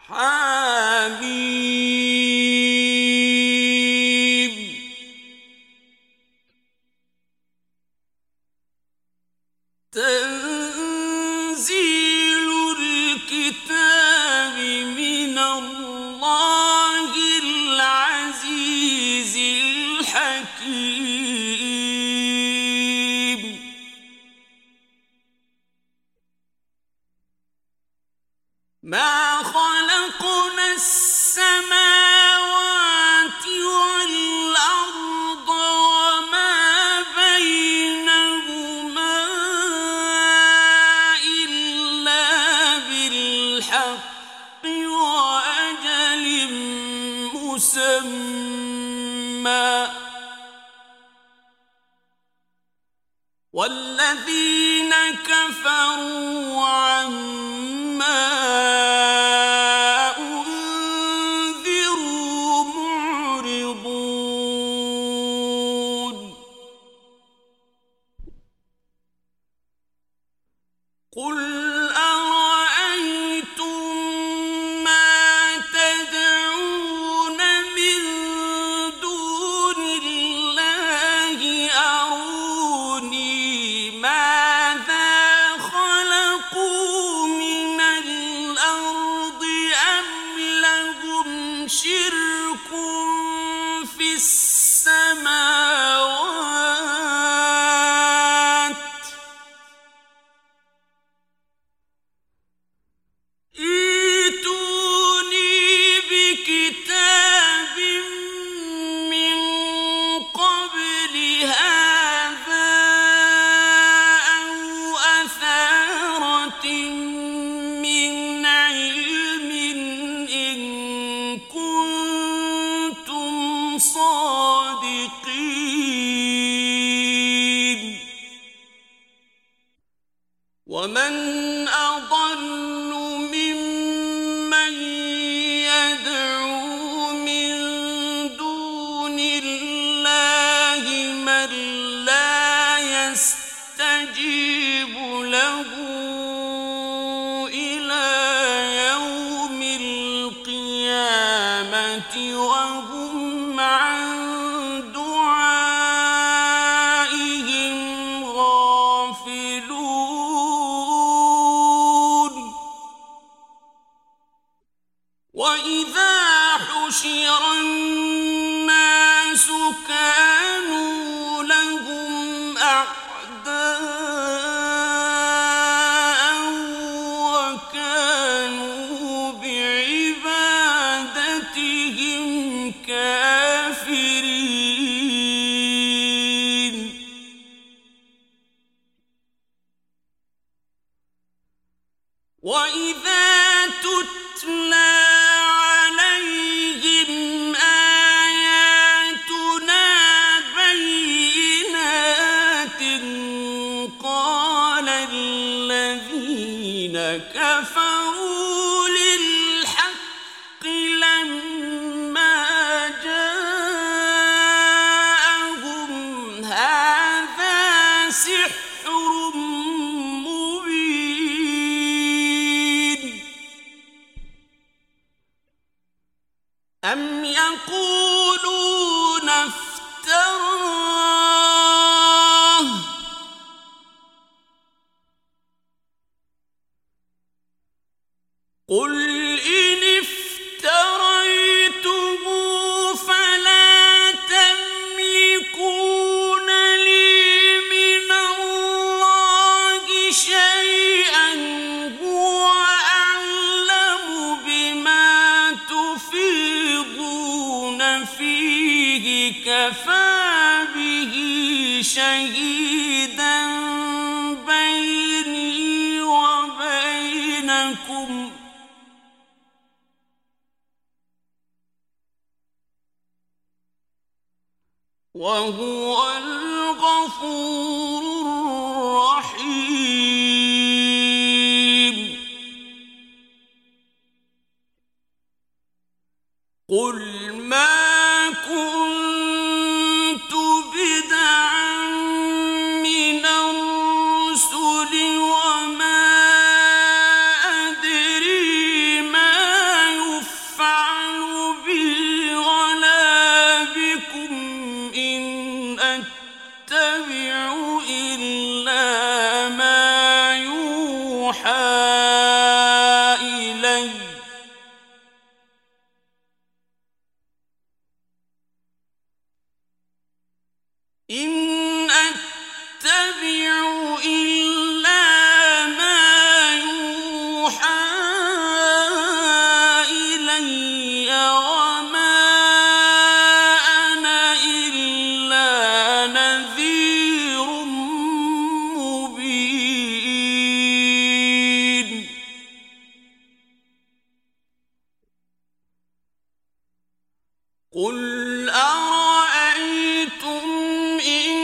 حميم. تنزيل الكتاب من الله العزيز الحكيم. ما خلقنا السماوات والأرض وما بينهما إلا بالحق وأجل مسمى، والذين كفروا عما أنذروا معرضون. قل أرأيتم ما تدعون من دون الله أروني ماذا خلقوا من الأرض أم لهم شرك في السماوات. ائتوني بكتاب من قبل هذا أو أثارة من علم إن كنتم صادقين. ومن أضل ممن يدعو من دون الله من لا يستجيب له إلى يوم القيامة وهم عن دعائهم غافلون. وإذا حشر الناس كانوا لهم أعداء وكانوا بعبادتهم كافرين. وإذا تتلى عليهم آياتنا بينات قال الذين كفروا للحق لما جاءهم هذا سحر مبين. أم يقولون افتراه قل إن افتريته فلا تملكون لي من الله شيئا هو أعلم بما تفيضون فيه كفى به شهيدا بيني وبينكم وهو الغفور الرحيم. قل ما كنت بدعا من الرسل وما أدري ما إلي إن أتبع إلا ما يوحى إلي وما أنا إلا نذير مبين قل أرأيتم إن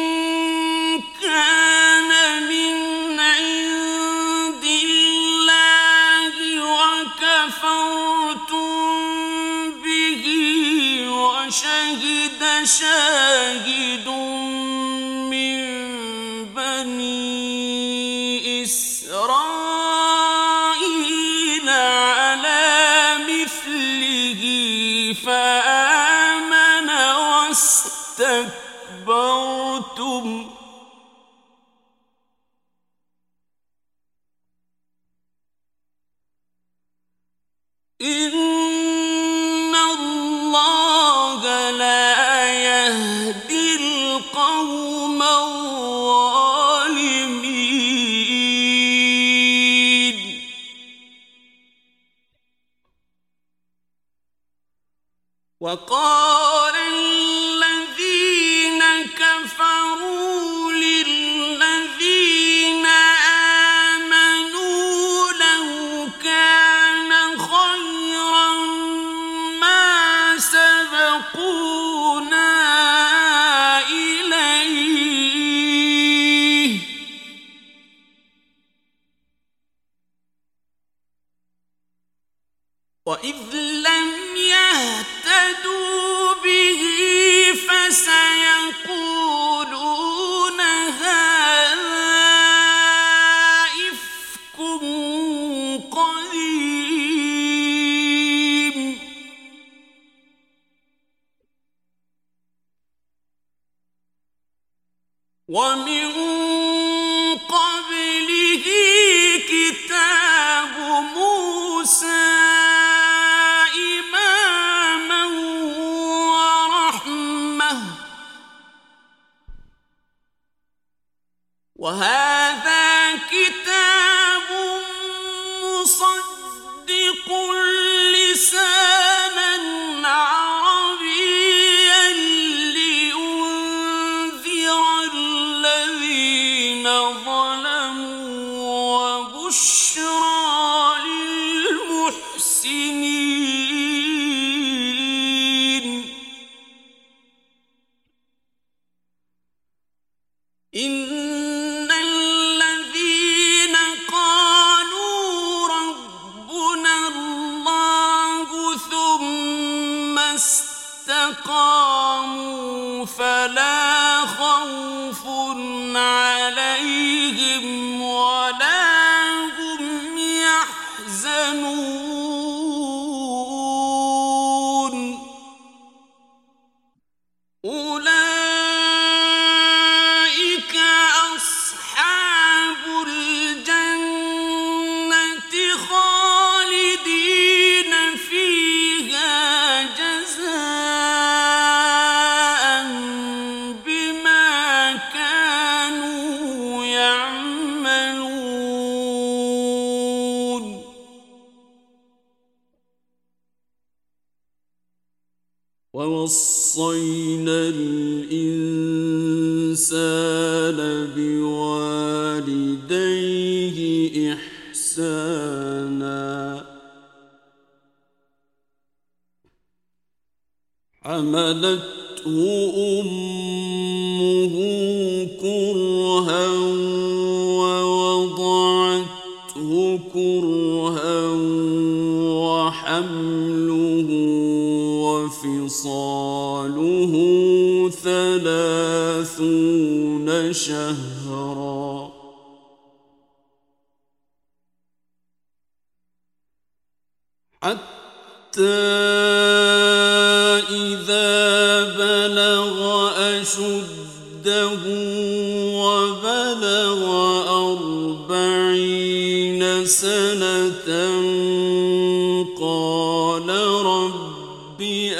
كان من عند الله وكفرتم به وشهد شاهد من بني إسرائيل على مثله فآمن واستكبرتم إن الله لا يهدي القوم الظالمين وقال الذين كفروا للذين آمنوا لو كان خيرا ما سبقونا إليه وإذ لم يهتدوا به فسيقولون هذا إفك قديم ومن قبله كتاب موسى إماما ورحمة وهذا كتاب مصدق لسانا عربيا لينذر الذين ظلموا وبشرى للمحسنين إن الذين قالوا ربنا الله ثم استقاموا فلا خوف عليهم ولا هم يحزنون أولئك أصحاب الجنة خالدين فيها جزاء بما كانوا يعملون ووصينا الإنسان بوالديه إحسانا حملته أمه كرها ووضعته كرها وحمله وفصاله 30 شهرا حتى إذا بلغ أشده وبلغ 40 سنة قال رب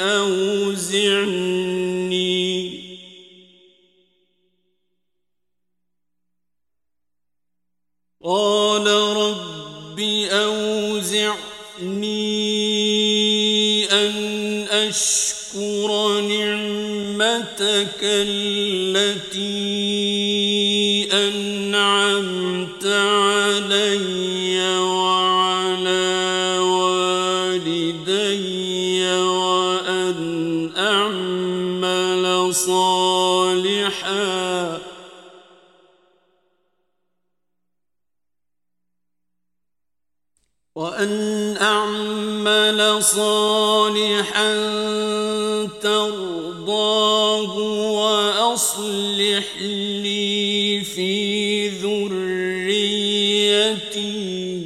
أوزعني أن أشكر نعمتك التي أنعمت علي وعلى والدي وأن أعمل صالحا ترضاه وأصلح لي في ذريتي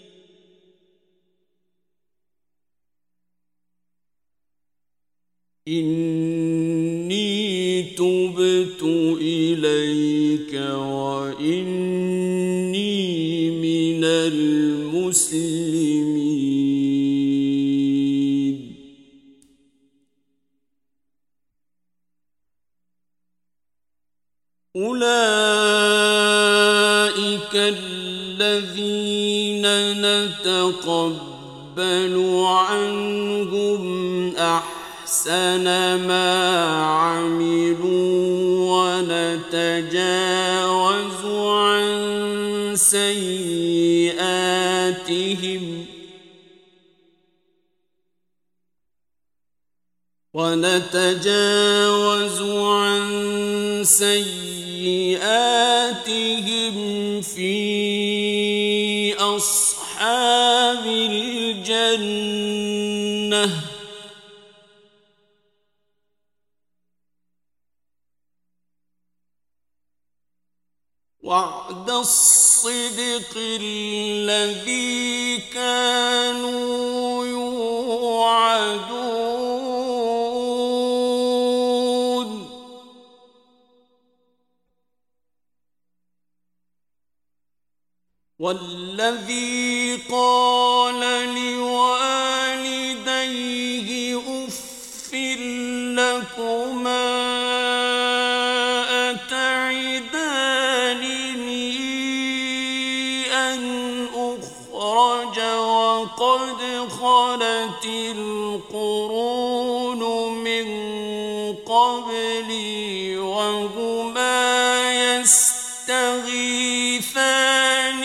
إني تبت إليك وإني من المسلمين. أولئك الذين نتقبل عنهم أحسن ما عملوا ونتجاوز عن سيئاتهم في أصحاب الجنة وعد الصدق الذي كانوا يوعدون. والذي قال لوالديه أف لكما وقد خلت القرون من قبلي وهما يستغيثان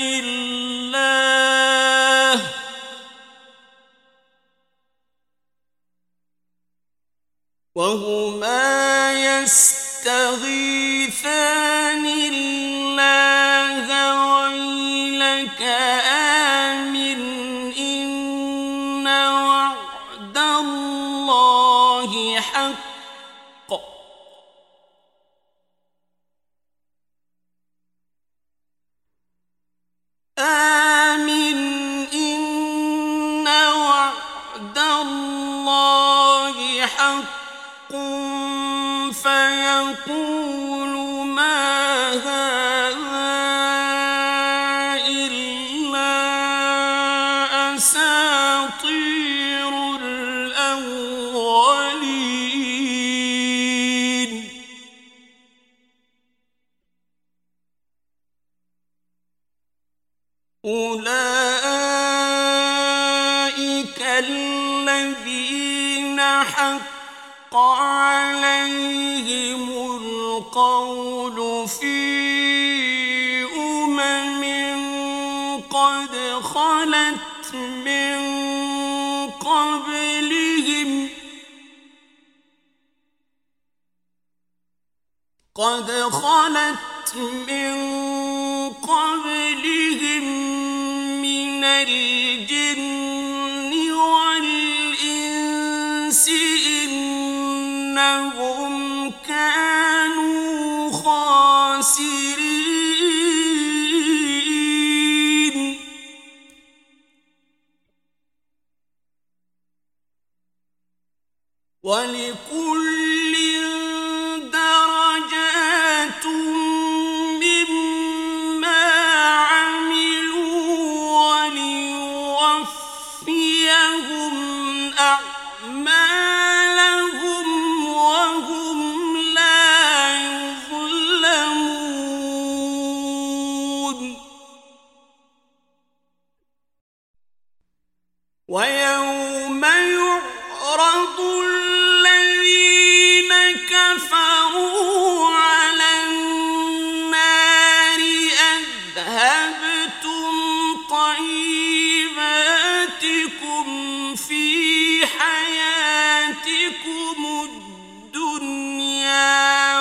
الله ويلك آمن إن وعد الله حق آمن إن وعد الله حق فيقول ما هذا إلا أساطير الأولين. أولئك الذين حق عليهم القول في قد خلت من قبلهم من الجن والإنس إنهم كانوا خاسرين. ولكل درجات مما عملوا ويوم يعرض الذين كفروا على النار أذهبتم طيباتكم في حياتكم الدنيا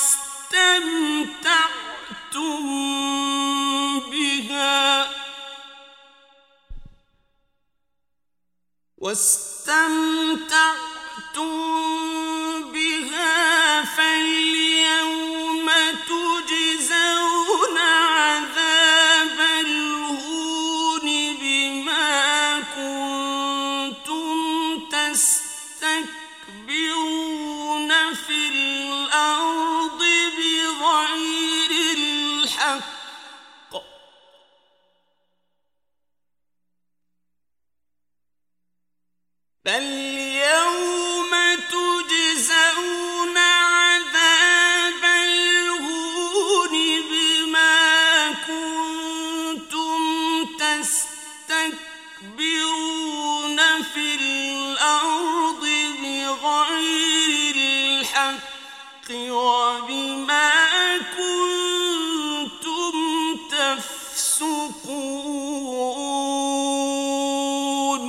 واستمتعتم بها فاليوم تجزون عذاب الهون بما كنتم تستكبرون في الأرض بغير الحق فاليوم تجزون عذاب الهون بما كنتم تستكبرون في الأرض بغير الحق وبما كنتم تفسقون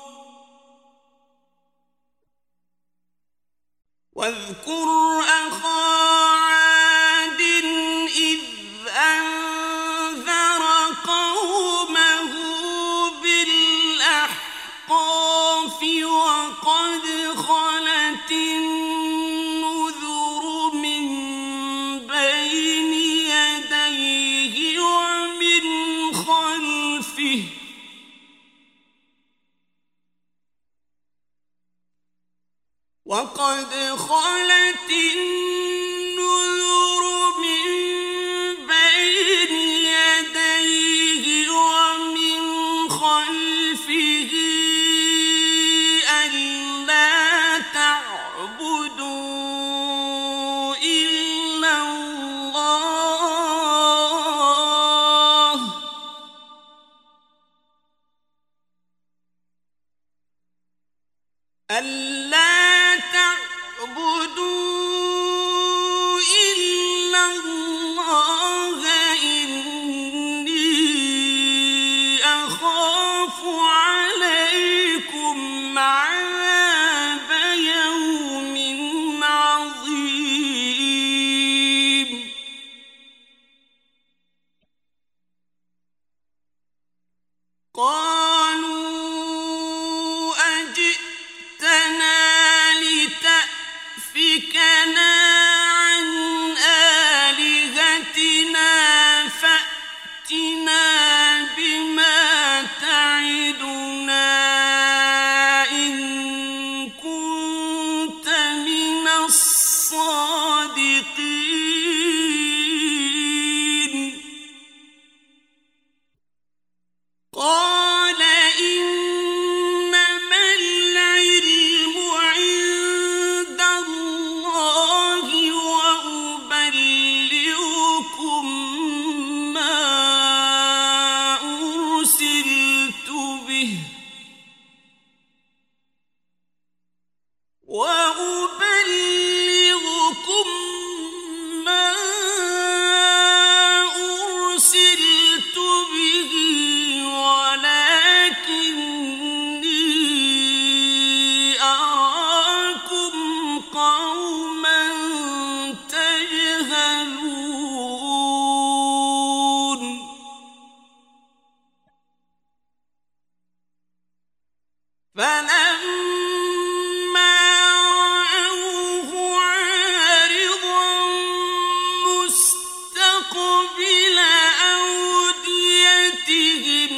واذكر أخا عاد إذ أنذر قومه بالأحقاف وقد خلت النذر من بين يديه ومن خلفه وقد خلت النذر من بين يديه ومن خلفه ألا تعبدوا إلا الله إني أخاف عليكم عذاب يوم عظيم قالوا أجئتنا لتأفكنا عن آلهتنا فأتنا بما تعدنا إن كنت من الصادقين قال إنما العلم عند الله وأبلغكم ما أرسلت به ولكني أراكم قوما تجهلون فلما رأوه عارضا مستقبل أوديتهم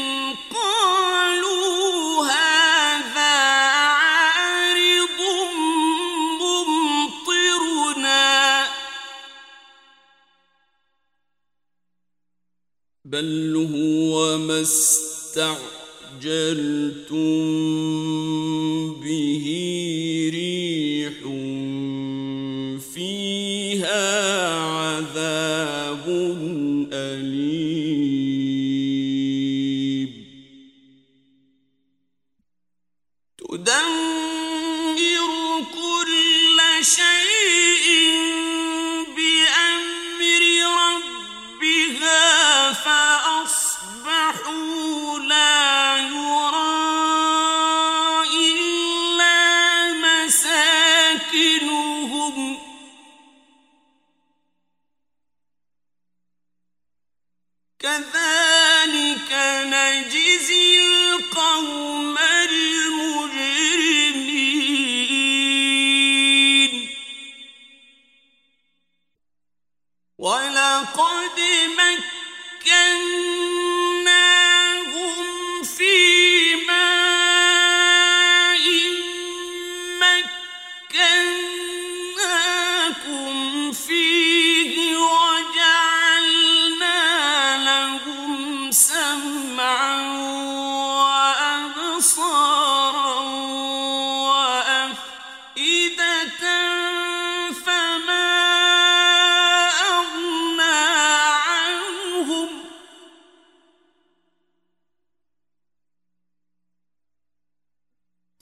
قالوا هذا عارض ممطرنا بل هو ما استعجلتم به ريح فيها عذاب أليم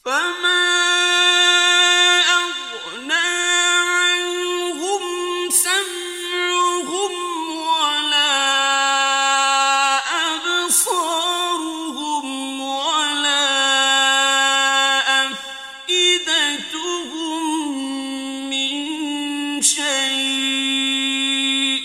فما أغنى عنهم سمعهم ولا أبصارهم ولا أفئدتهم من شيء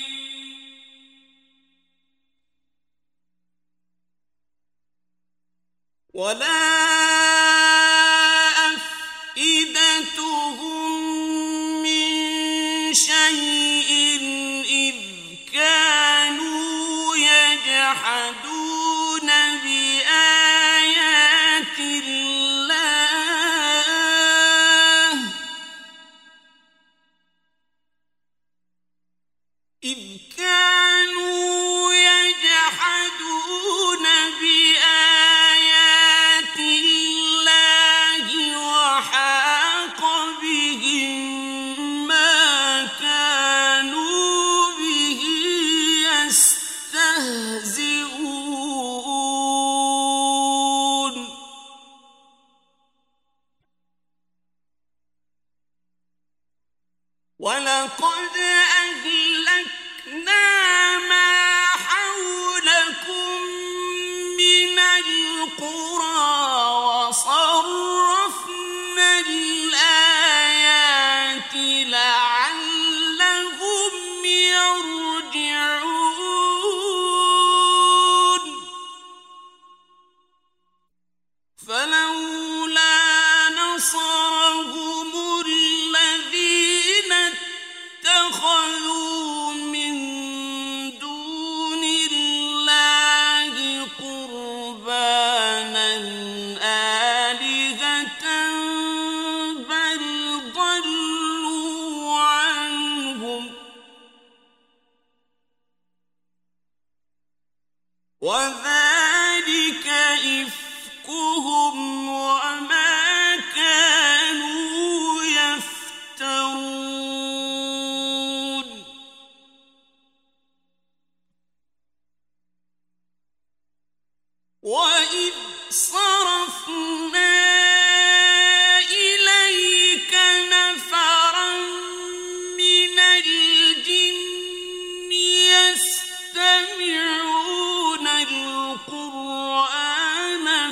إذ كانوا يجحدون بآيات الله وحاق بهم ما كانوا به يستهزئون ولقد أهلكنا ما حولكم من القرى وصرفنا الآيات لعلهم يرجعون فلولا نصرهم الذين اتخذوا من دون الله قربانا آلهة بل ضلوا عنهم وذلك إفكهم وما كانوا يفترون وإذ صرفنا إليك نفرا من الجن يستمعون القرآن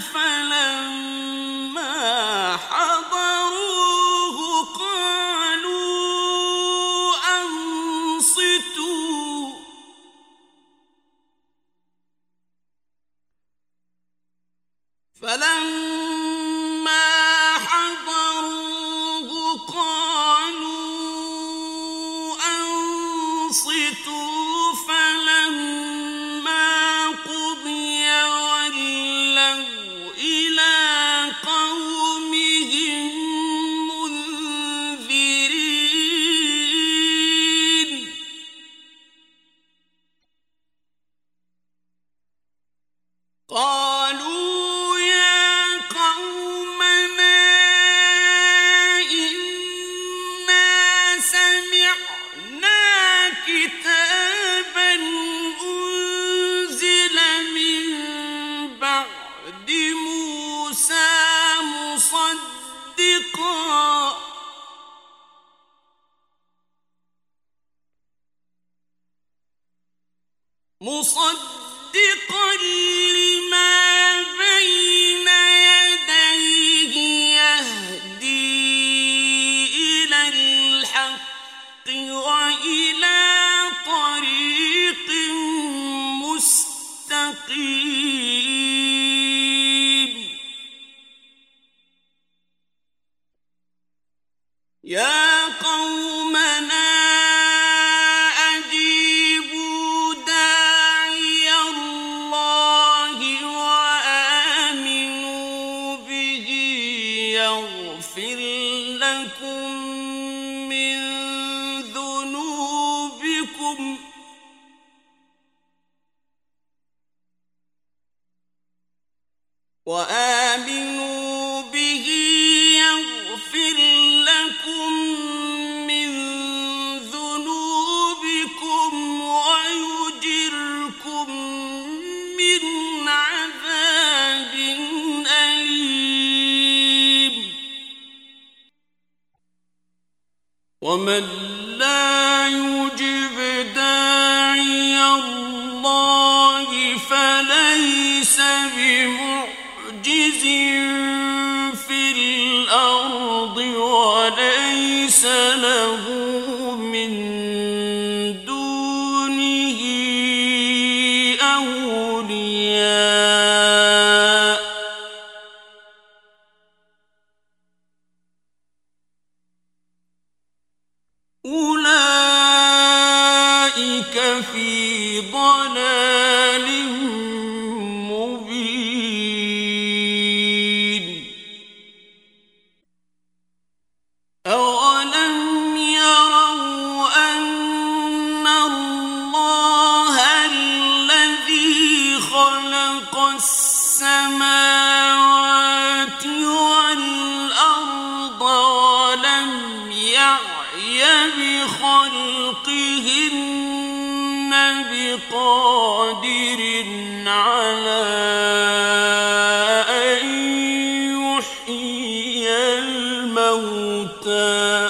فلما حضروه قالوا أنصتوا فلما قضي ولوا إلى قومهم منذرين قالوا يا قومنا إنا سمعنا كتابا أنزل من بعد موسى مصدقا لما بين يديه يهدي إلى الحق وإلى طريق مستقيم يا قومنا أجيبوا داعي الله وآمنوا به يغفر لكم من ذنوبكم ويجركم من عذاب أليم ومن لا يجب داعي الله فليس بمعجز في الأرض وليس له من دونه أولياء أولئك في ضلال مبين أولم يروا أن الله الذي خلق السماوات والأرض ولم يعي بخلقهن بقادر على أن يحيي الموتى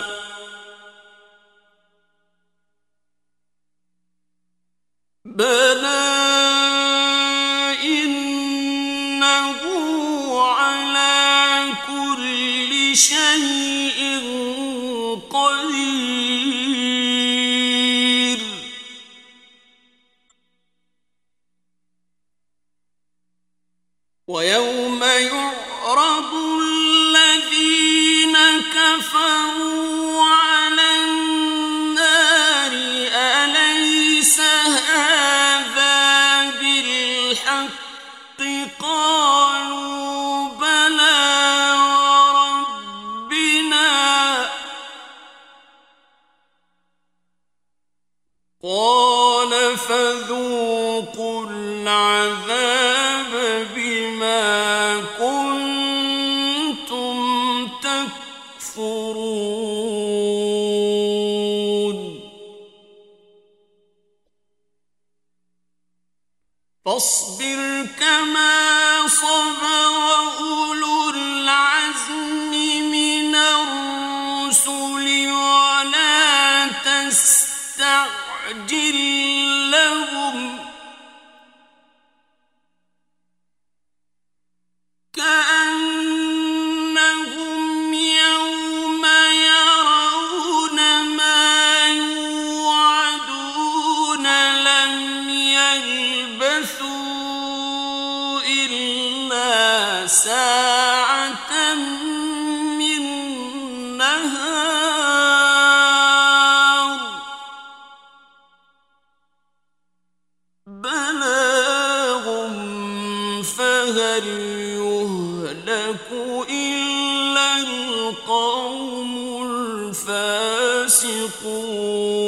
بلى إنه على كل شيء قدير ويوم يعرض الذين كفروا على النار أليس هذا بالحق قالوا بلى وربنا قال فذوقوا العذاب بما كنتم تكفرون فاصبر كما صبر أولو العزم من الرسل ولا تستعجل لهم كأنهم يوم يرون ما يوعدون لم يلبثوا إلا ساعة من نهار بلاغ فهل يهلك إلا القوم الفاسقون